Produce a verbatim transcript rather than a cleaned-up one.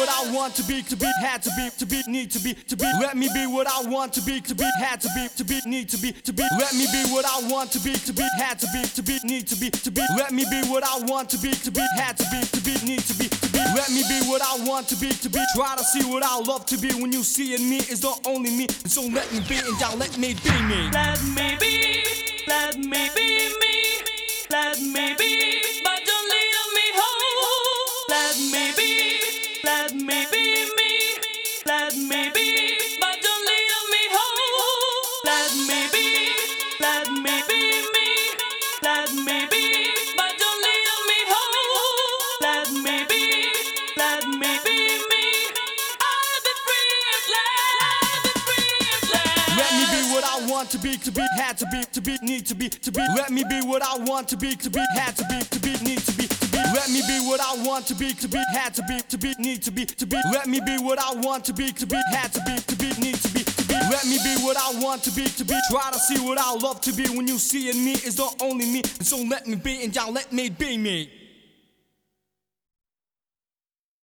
what I want to be, to be, had to be, to be, need to be, to be. Let me be what I want to be, to be, had to be, to be, need to be, to be. Let me be what I want to be, to be, had to be, to be, need to be, to be. Let me be what I want to be, to be, had to be, to be, need to be, to be. Let me be what I want to be, to be. Try to see what I love to be. When you see in me is the only me, and so let me be, and y'all let me be me. Let me be, let me be me, let me be, but don't leave me whole. Let me be, let me be me, let me be, but don't leave me whole. Let me be, let me be me, let me be, but don't leave me whole. Let me be, let me be me, I'll be free at last, I'll be free at last. Let me be what I want to be, to be, had to be, to be, need to be, to be. Let me be what I want to be, to be, had to be, to be, need to be, to be. Let me be what I want to be, to be, had to be, to be, need to be, to be. Let me be what I want to be, to be, had to be, to be, need to be, to be. Let me be what I want to be, to be. Try to see what I love to be. When you see in me is the only me, and so let me be, and y'all let me be me.